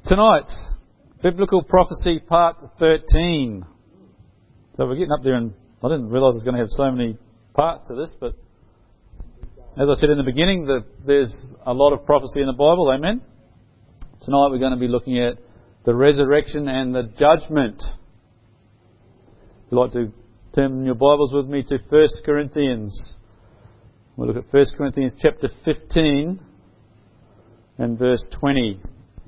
Tonight, Biblical Prophecy Part 13. So we're getting up there, and I didn't realise I was going to have so many parts to this, but as I said in the beginning, there's a lot of prophecy in the Bible, amen? Tonight we're going to be looking at the resurrection and the judgment. If you'd like to turn your Bibles with me to 1 Corinthians. We'll look at 1 Corinthians chapter 15 and verse 20.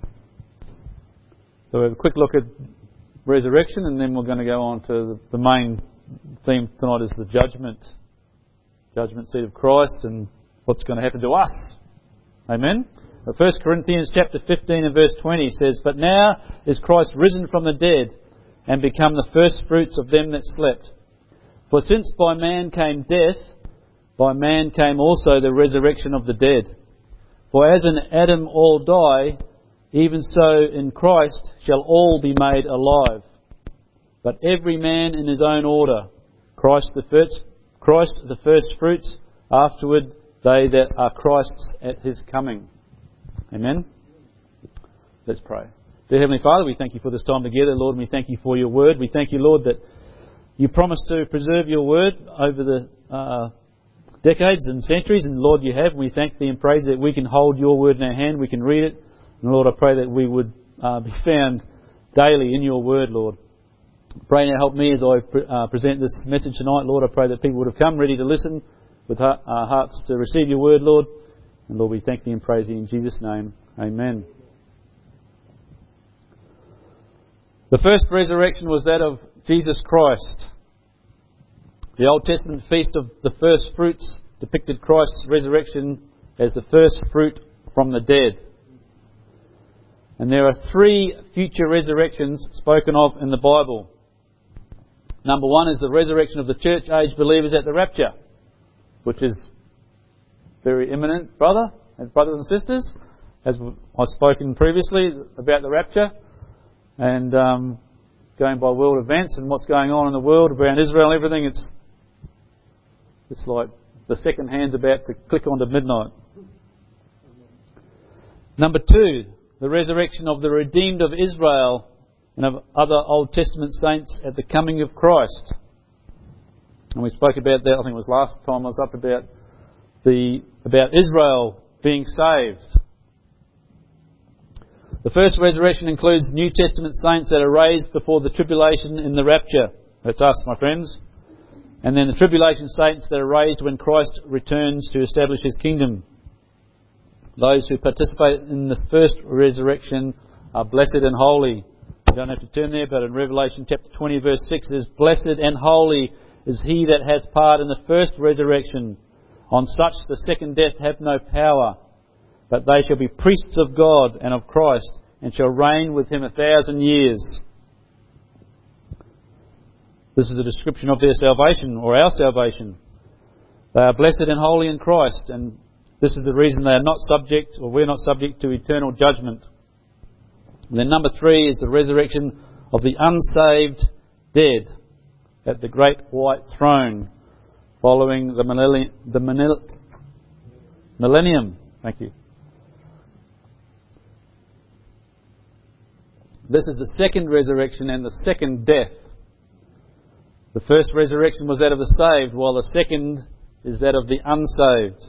So we have a quick look at resurrection, and then we're going to go on to the main theme tonight is the judgment seat of Christ and what's going to happen to us. Amen. 1 Corinthians chapter 15 and verse 20 says, "But now is Christ risen from the dead and become the first fruits of them that slept. For since by man came death, by man came also the resurrection of the dead. For as in Adam all die, even so in Christ shall all be made alive. But every man in his own order, Christ the first fruits, afterward they that are Christ's at his coming." Amen. Let's pray. Dear Heavenly Father, we thank you for this time together, Lord, and we thank you for your word. We thank you, Lord, that you promised to preserve your word over the decades and centuries, and Lord, you have. We thank thee and praise that we can hold your word in our hand, we can read it. And Lord, I pray that we would be found daily in your word, Lord. Pray now, help me as I present this message tonight, Lord. I pray that people would have come ready to listen with hearts to receive your word, Lord. And Lord, we thank thee and praise thee in Jesus' name. Amen. The first resurrection was that of Jesus Christ. The Old Testament feast of the first fruits depicted Christ's resurrection as the first fruit from the dead. And there are three future resurrections spoken of in the Bible. Number one is the resurrection of the church age believers at the rapture, which is very imminent, brothers and sisters, as I've spoken previously about the rapture, and going by world events and what's going on in the world around Israel and everything. It's like the second hand's about to click onto midnight. Number two, the resurrection of the redeemed of Israel and of other Old Testament saints at the coming of Christ. And we spoke about that, I think it was last time I was up, about Israel being saved. The first resurrection includes New Testament saints that are raised before the tribulation in the rapture. That's us, my friends. And then the tribulation saints that are raised when Christ returns to establish his kingdom. Those who participate in the first resurrection are blessed and holy. You don't have to turn there, but in Revelation chapter 20 verse 6 it says, "Blessed and holy is he that hath part in the first resurrection. On such the second death hath no power, but they shall be priests of God and of Christ, and shall reign with him 1,000 years." This is a description of their salvation, or our salvation. They are blessed and holy in Christ, and this is the reason they are not subject, or we're not subject to eternal judgment. And then number three is the resurrection of the unsaved dead at the great white throne following the millennium. Thank you. This is the second resurrection and the second death. The first resurrection was that of the saved, while the second is that of the unsaved.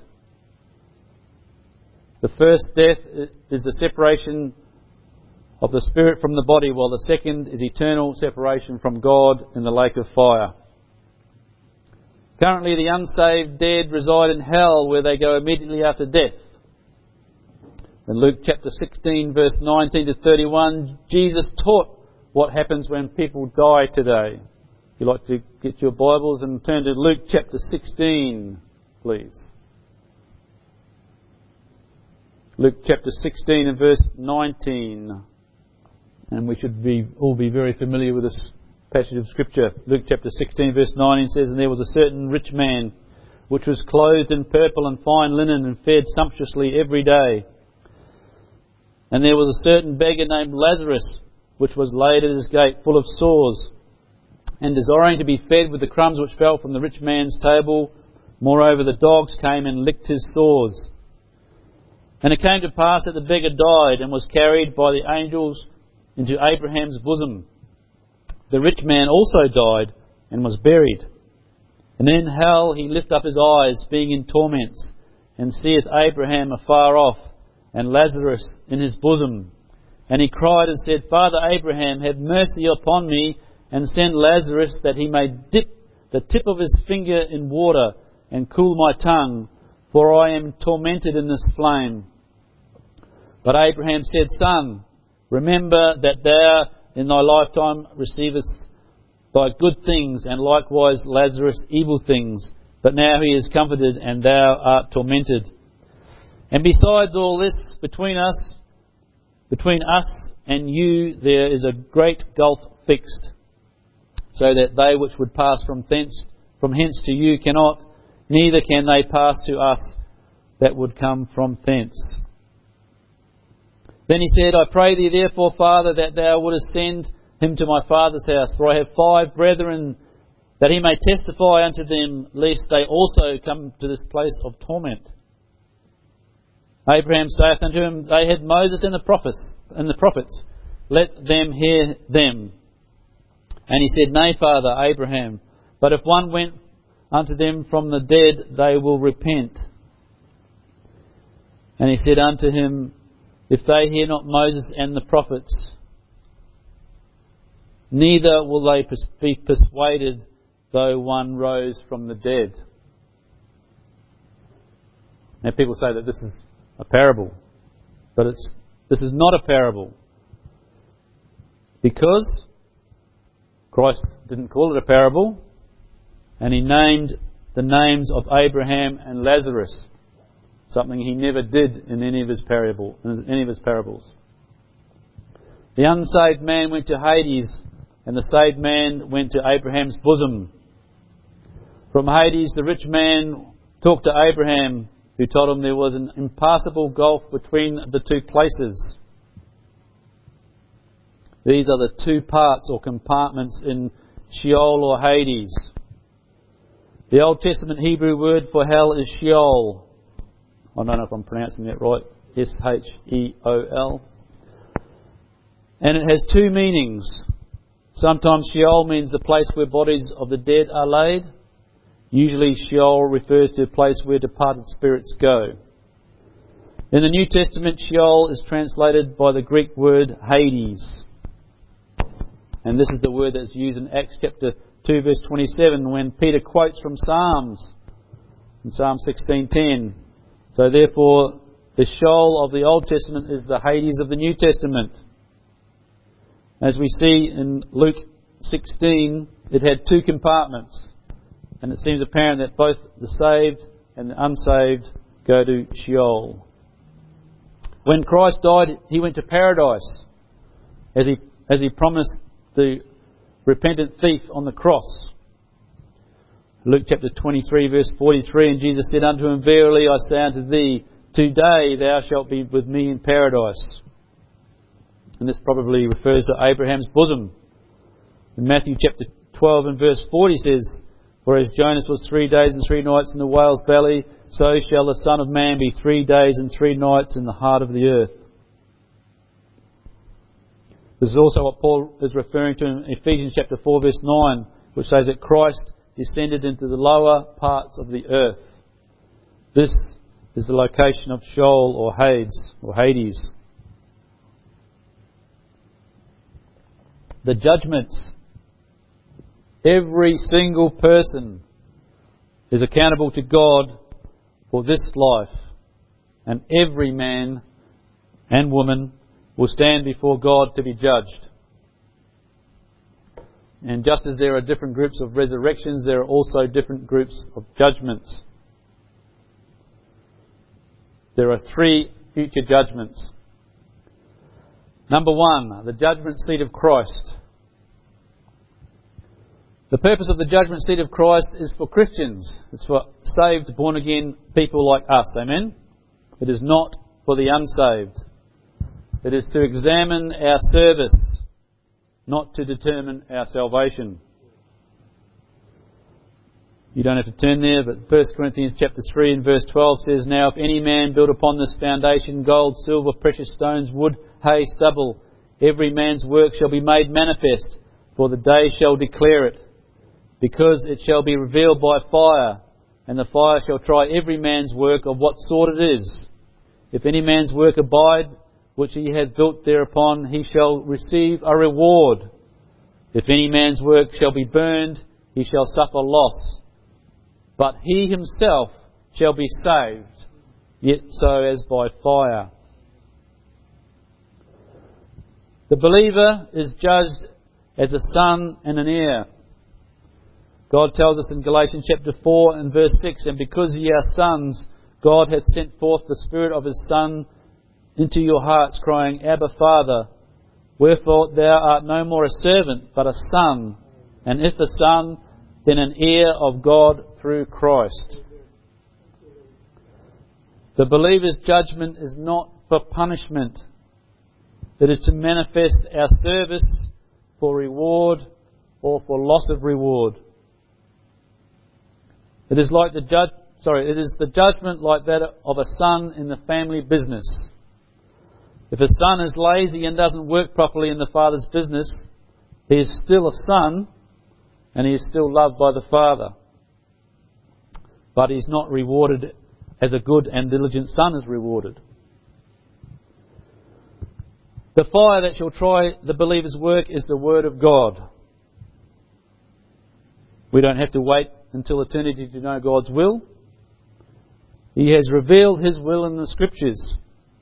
The first death is the separation of the spirit from the body, while the second is eternal separation from God in the lake of fire. Currently, the unsaved dead reside in hell, where they go immediately after death. In Luke chapter 16, verse 19 to 31, Jesus taught what happens when people die today. If you'd like to get your Bibles and turn to Luke chapter 16, please. Luke chapter 16 and verse 19. And we should all be very familiar with this passage of Scripture. Luke chapter 16 verse 19 says, "And there was a certain rich man, which was clothed in purple and fine linen, and fed sumptuously every day. And there was a certain beggar named Lazarus, which was laid at his gate, full of sores, and desiring to be fed with the crumbs which fell from the rich man's table. Moreover, the dogs came and licked his sores. And it came to pass that the beggar died and was carried by the angels into Abraham's bosom. The rich man also died and was buried. And in hell he lift up his eyes, being in torments, and seeth Abraham afar off, and Lazarus in his bosom. And he cried and said, Father Abraham, have mercy upon me, and send Lazarus, that he may dip the tip of his finger in water, and cool my tongue, for I am tormented in this flame. But Abraham said, Son, remember that thou in thy lifetime receivest thy good things, and likewise Lazarus evil things. But now he is comforted, and thou art tormented. And besides all this, between us and you there is a great gulf fixed, so that they which would pass from hence to you cannot, neither can they pass to us that would come from thence. Then he said, I pray thee therefore, Father, that thou wouldest send him to my father's house, for I have 5 brethren, that he may testify unto them, lest they also come to this place of torment. Abraham saith unto him, They had Moses and the prophets, let them hear them. And he said, Nay, Father Abraham, but if one went unto them from the dead, they will repent. And he said unto him, If they hear not Moses and the prophets, neither will they be persuaded, though one rose from the dead. Now people say that this is a parable, but this is not a parable, because Christ didn't call it a parable, and he named the names of Abraham and Lazarus, something he never did in any of his parables. The unsaved man went to Hades, and the saved man went to Abraham's bosom. From Hades, the rich man talked to Abraham, who told him there was an impassable gulf between the two places. These are the 2 parts or compartments in Sheol or Hades. The Old Testament Hebrew word for hell is Sheol. I don't know if I'm pronouncing that right. S-H-E-O-L. And it has 2 meanings. Sometimes Sheol means the place where bodies of the dead are laid. Usually Sheol refers to a place where departed spirits go. In the New Testament, Sheol is translated by the Greek word Hades. And this is the word that's used in Acts chapter 2 verse 27 when Peter quotes from Psalms, in Psalm 16:10. So therefore, the Sheol of the Old Testament is the Hades of the New Testament. As we see in Luke 16, it had 2 compartments. And it seems apparent that both the saved and the unsaved go to Sheol. When Christ died, he went to paradise, as he promised the repentant thief on the cross. Luke chapter 23 verse 43, and Jesus said unto him, Verily I say unto thee, today thou shalt be with me in paradise. And this probably refers to Abraham's bosom. In Matthew chapter 12 and verse 40 says, For as Jonas was 3 days and 3 nights in the whale's belly, so shall the Son of Man be 3 days and 3 nights in the heart of the earth. This is also what Paul is referring to in Ephesians chapter 4 verse 9, which says that Christ descended into the lower parts of the earth. This is the location of Sheol or Hades. The judgments. Every single person is accountable to God for this life, and every man and woman will stand before God to be judged. And just as there are different groups of resurrections, there are also different groups of judgments. There are 3 future judgments. Number 1, the judgment seat of Christ. The purpose of the judgment seat of Christ is for Christians. It's for saved, born-again people like us. Amen? It is not for the unsaved. It is to examine our service, not to determine our salvation. You don't have to turn there, but 1 Corinthians chapter 3 and verse 12 says, "Now if any man build upon this foundation gold, silver, precious stones, wood, hay, stubble, every man's work shall be made manifest, for the day shall declare it, because it shall be revealed by fire, and the fire shall try every man's work of what sort it is. If any man's work abide, which he hath built thereupon, he shall receive a reward. If any man's work shall be burned, he shall suffer loss. But he himself shall be saved, yet so as by fire." The believer is judged as a son and an heir. God tells us in Galatians chapter 4 and verse 6, "And because ye are sons, God hath sent forth the Spirit of His Son into your hearts, crying, Abba, Father. Wherefore thou art no more a servant, but a son. And if a son, then an heir of God through Christ." The believer's judgment is not for punishment. It is to manifest our service for reward or for loss of reward. It is the judgment like that of a son in the family business. If a son is lazy and doesn't work properly in the father's business, he is still a son and he is still loved by the father. But he is not rewarded as a good and diligent son is rewarded. The fire that shall try the believer's work is the Word of God. We don't have to wait until eternity to know God's will. He has revealed His will in the Scriptures.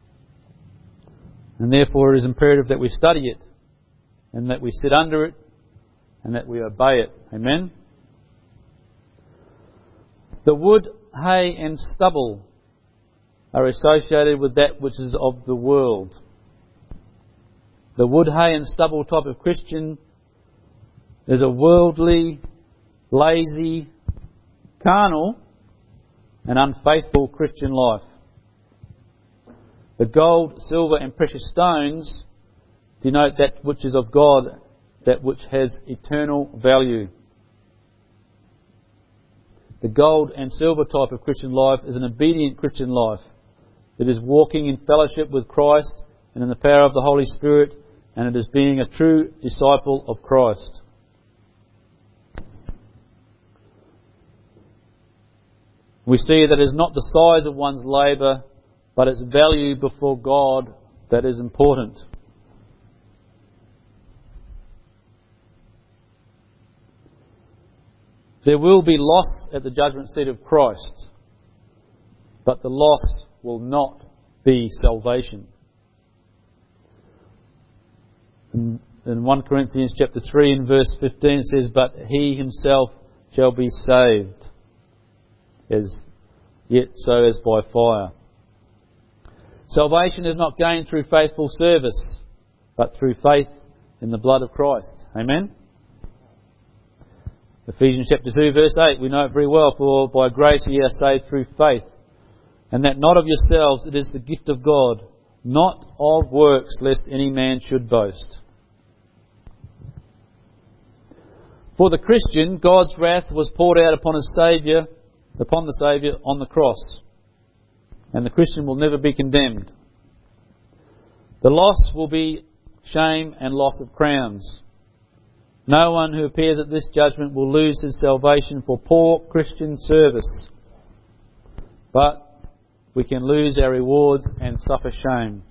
And therefore it is imperative that we study it, and that we sit under it, and that we obey it. Amen? The wood, hay and stubble are associated with that which is of the world. The wood, hay and stubble type of Christian is a worldly, lazy, carnal and unfaithful Christian life. The gold, silver and precious stones denote that which is of God, that which has eternal value. The gold and silver type of Christian life is an obedient Christian life. It is walking in fellowship with Christ and in the power of the Holy Spirit, and it is being a true disciple of Christ. We see that it is not the size of one's labour, but its value before God that is important. There will be loss at the judgment seat of Christ, but the loss will not be salvation. In 1 Corinthians chapter 3 and verse 15 it says, "But he himself shall be saved, yet so as by fire." Salvation is not gained through faithful service, but through faith in the blood of Christ. Amen? Ephesians chapter 2 verse 8, we know it very well, "For by grace ye are saved through faith, and that not of yourselves, it is the gift of God, not of works, lest any man should boast." For the Christian, God's wrath was poured out upon the Saviour on the cross. And the Christian will never be condemned. The loss will be shame and loss of crowns. No one who appears at this judgment will lose his salvation for poor Christian service. But we can lose our rewards and suffer shame.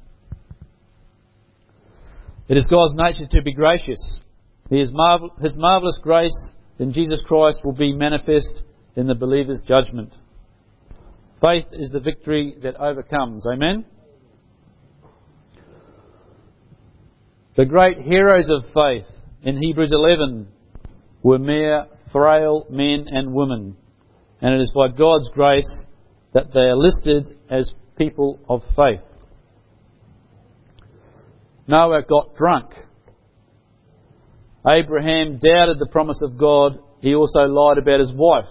It is God's nature to be gracious. His marvellous grace in Jesus Christ will be manifest in the believer's judgment. Faith is the victory that overcomes. Amen? The great heroes of faith in Hebrews 11 were mere frail men and women. And it is by God's grace that they are listed as people of faith. Noah got drunk. Abraham doubted the promise of God. He also lied about his wife.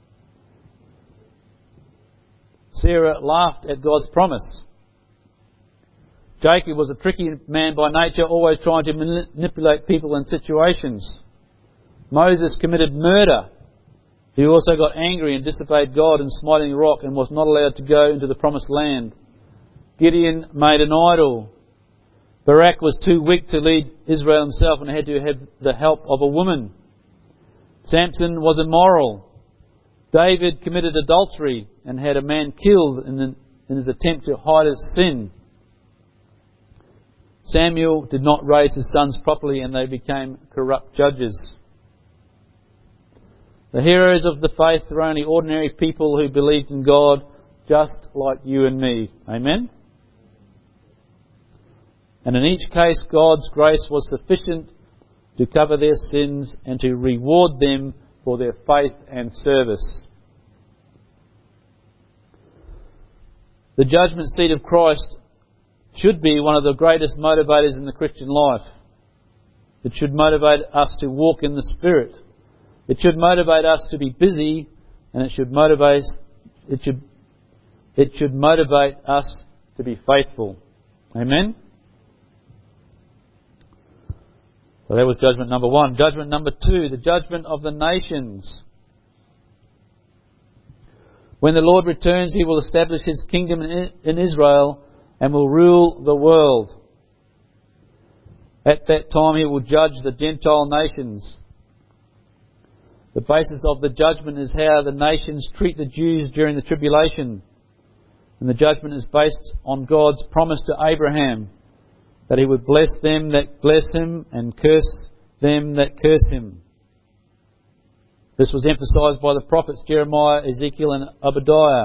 Sarah laughed at God's promise. Jacob was a tricky man by nature, always trying to manipulate people and situations. Moses committed murder He also got angry and disobeyed God in smiting the rock and was not allowed to go into the promised land. Gideon made an idol. Barak was too weak to lead Israel himself and had to have the help of a woman. Samson was immoral. David committed adultery and had a man killed in his attempt to hide his sin. Samuel did not raise his sons properly and they became corrupt judges. The heroes of the faith were only ordinary people who believed in God just like you and me. Amen? And in each case, God's grace was sufficient to cover their sins and to reward them for their faith and service. The judgment seat of Christ should be one of the greatest motivators in the Christian life. It should motivate us to walk in the Spirit. It should motivate us to be busy, and it should motivate us to be faithful. Amen? So that was judgment number 1. Judgment number 2, the judgment of the nations. When the Lord returns, He will establish His kingdom in Israel and will rule the world. At that time He will judge the Gentile nations. The basis of the judgment is how the nations treat the Jews during the tribulation. And the judgment is based on God's promise to Abraham that He would bless them that bless Him and curse them that curse Him. This was emphasised by the prophets Jeremiah, Ezekiel and Obadiah.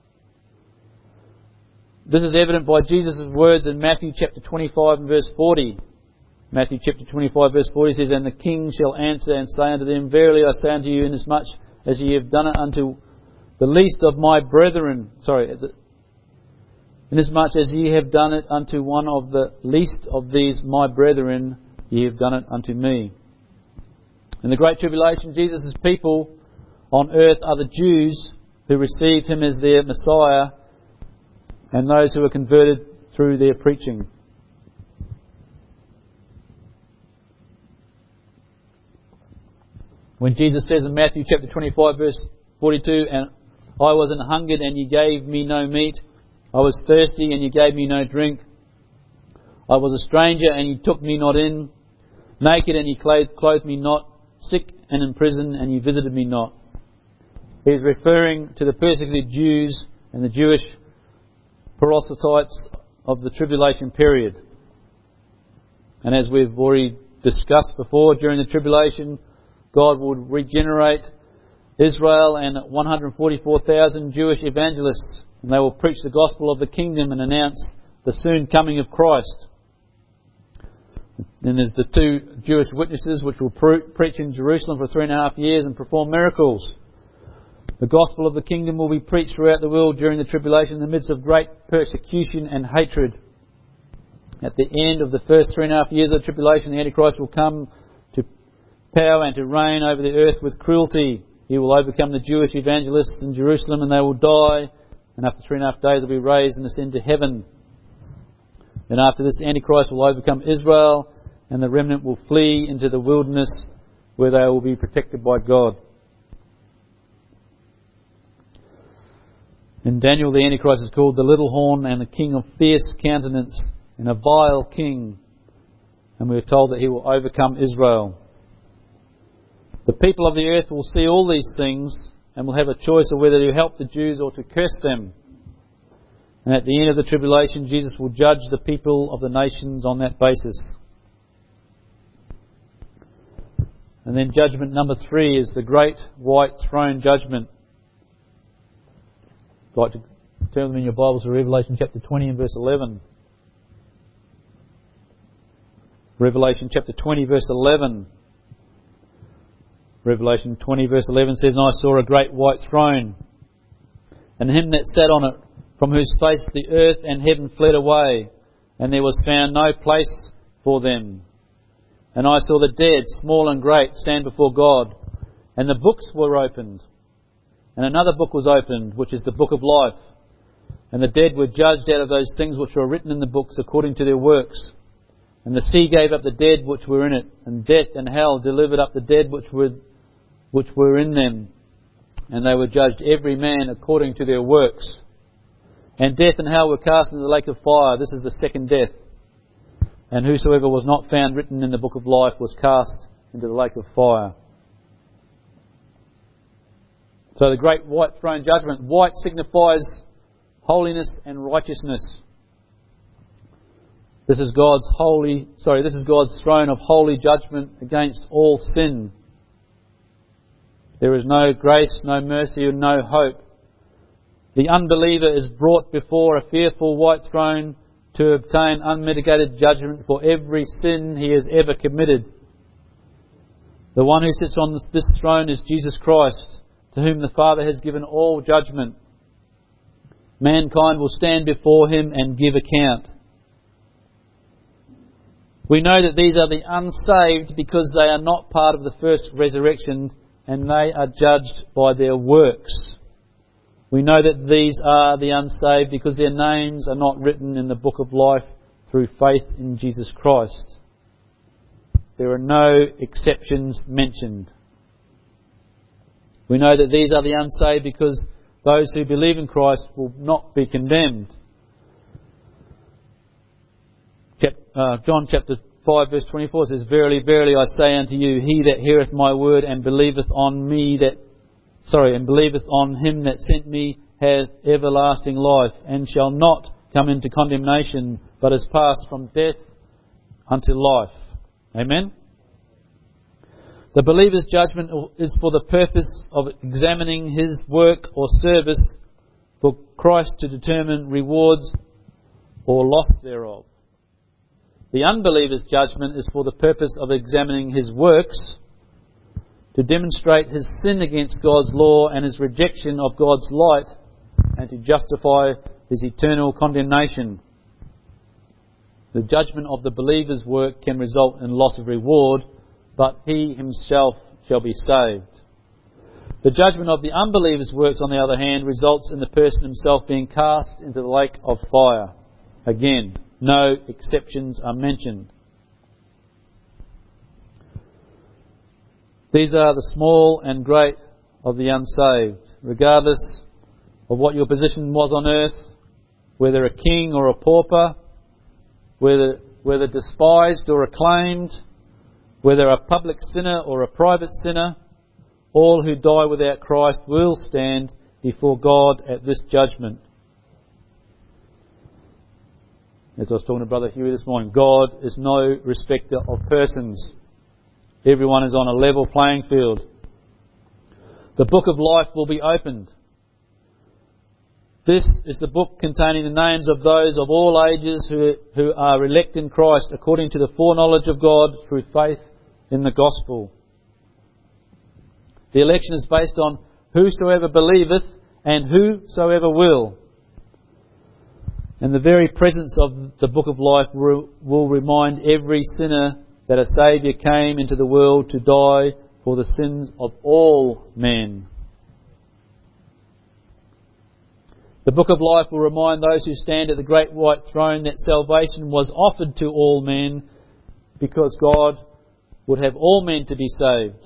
This is evident by Jesus' words in Matthew chapter 25 and verse 40. Matthew chapter 25 verse 40 says, And the king shall answer and say unto them, Verily I say unto you, inasmuch as ye have done it unto the least of my brethren, inasmuch as ye have done it unto one of the least of these my brethren, ye have done it unto me. In the Great Tribulation, Jesus' people on earth are the Jews who receive Him as their Messiah and those who are converted through their preaching. When Jesus says in Matthew chapter 25 verse 42, And I was an hungered and ye gave me no meat, I was thirsty and ye gave me no drink, I was a stranger and ye took me not in, naked and ye clothed me not, sick and in prison and ye visited me not. He is referring to the persecuted Jews and the Jewish proselytes of the tribulation period. And as we've already discussed before, during the tribulation, God would regenerate Israel and 144,000 Jewish evangelists, and they will preach the gospel of the kingdom and announce the soon coming of Christ. Then there's the 2 Jewish witnesses which will preach in Jerusalem for 3.5 years and perform miracles. The gospel of the kingdom will be preached throughout the world during the tribulation in the midst of great persecution and hatred. At the end of the first 3.5 years of the tribulation, the Antichrist will come to power and to reign over the earth with cruelty. He will overcome the Jewish evangelists in Jerusalem and they will die, and after 3.5 days they'll be raised and ascend to heaven. Then after this, the Antichrist will overcome Israel and the remnant will flee into the wilderness where they will be protected by God. In Daniel, the Antichrist is called the little horn and the king of fierce countenance and a vile king. And we are told that he will overcome Israel. The people of the earth will see all these things and will have a choice of whether to help the Jews or to curse them. And at the end of the tribulation, Jesus will judge the people of the nations on that basis. And then judgment number 3 is the great white throne judgment. I'd like to turn them in your Bibles to Revelation chapter 20 and verse 11. Revelation chapter 20 verse 11. Revelation 20 verse 11 says, And I saw a great white throne, and him that sat on it, from whose face the earth and heaven fled away, and there was found no place for them. And I saw the dead, small and great, stand before God, and the books were opened. And another book was opened, which is the book of life. And the dead were judged out of those things which were written in the books according to their works. And the sea gave up the dead which were in it, and death and hell delivered up the dead which were in them. and they were judged every man according to their works. And death and hell were cast into the lake of fire. This is the second death. And whosoever was not found written in the book of life was cast into the lake of fire. So the great white throne judgment. White signifies holiness and righteousness. This is God's throne of holy judgment against all sin. There is no grace, no mercy, and no hope. The unbeliever is brought before a fearful white throne to obtain unmitigated judgment for every sin he has ever committed. The one who sits on this throne is Jesus Christ, to whom the Father has given all judgment. Mankind will stand before him and give account. We know that these are the unsaved because they are not part of the first resurrection and they are judged by their works. We know that these are the unsaved because their names are not written in the book of life through faith in Jesus Christ. There are no exceptions mentioned. We know that these are the unsaved because those who believe in Christ will not be condemned. John chapter 5 verse 24 says, Verily, verily, I say unto you, he that heareth my word and believeth on him that sent me hath everlasting life, and shall not come into condemnation, but is passed from death unto life. Amen? The believer's judgment is for the purpose of examining his work or service for Christ to determine rewards or loss thereof. The unbeliever's judgment is for the purpose of examining his works to demonstrate his sin against God's law and his rejection of God's light, and to justify his eternal condemnation. The judgment of the believer's work can result in loss of reward, but he himself shall be saved. The judgment of the unbeliever's works, on the other hand, results in the person himself being cast into the lake of fire. Again, no exceptions are mentioned. These are the small and great of the unsaved, regardless of what your position was on earth, whether a king or a pauper, whether despised or acclaimed, whether a public sinner or a private sinner. All who die without Christ will stand before God at this judgment. As I was talking to Brother Huey this morning, God is no respecter of persons. Everyone is on a level playing field. The book of life will be opened. This is the book containing the names of those of all ages who are elect in Christ according to the foreknowledge of God through faith in the gospel. The election is based on whosoever believeth and whosoever will. And the very presence of the book of life will remind every sinner that a Saviour came into the world to die for the sins of all men. The book of life will remind those who stand at the great white throne that salvation was offered to all men because God would have all men to be saved.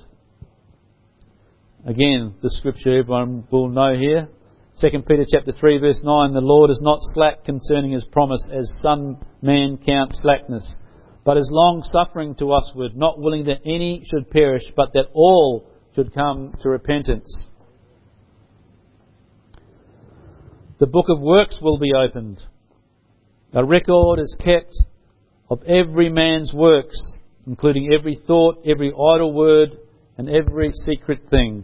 Again, the scripture everyone will know here. 2 Peter chapter 3 verse 9, the Lord is not slack concerning his promise, as some men count slackness, but is long-suffering to usward, not willing that any should perish, but that all should come to repentance. The book of works will be opened. A record is kept of every man's works, including every thought, every idle word, and every secret thing.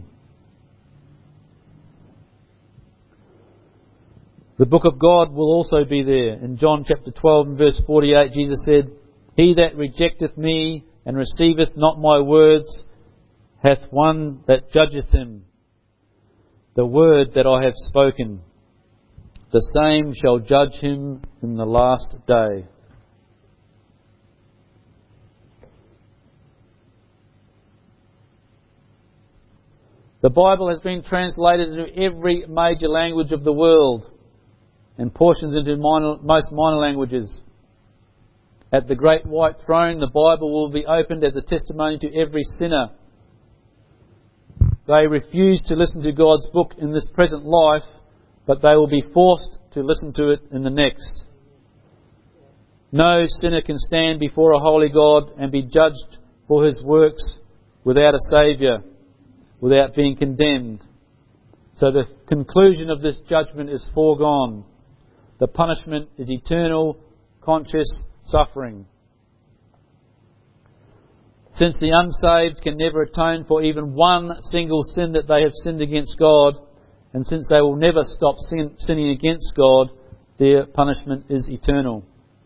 The book of God will also be there. In John chapter 12 and verse 48, Jesus said, He that rejecteth me and receiveth not my words hath one that judgeth him. The word that I have spoken, the same shall judge him in the last day. The Bible has been translated into every major language of the world and portions into most minor languages. At the great white throne, the Bible will be opened as a testimony to every sinner. they refuse to listen to God's book in this present life, but they will be forced to listen to it in the next. No sinner can stand before a holy God and be judged for his works without a Saviour, without being condemned. So the conclusion of this judgment is foregone. The punishment is eternal, conscious suffering. Since the unsaved can never atone for even one single sin that they have sinned against God, and since they will never stop sinning against God, their punishment is eternal.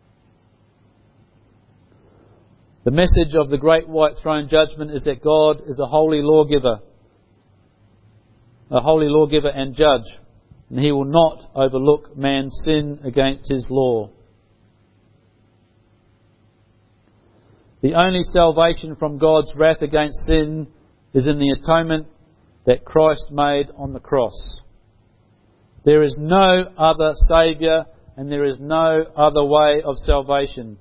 The message of the Great White Throne Judgment is that God is a holy lawgiver and judge, and He will not overlook man's sin against His law. The only salvation from God's wrath against sin is in the atonement that Christ made on the cross. There is no other Saviour and there is no other way of salvation.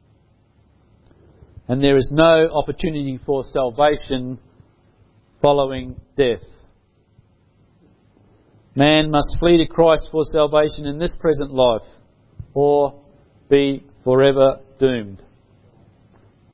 And there is no opportunity for salvation following death. Man must flee to Christ for salvation in this present life or be forever doomed.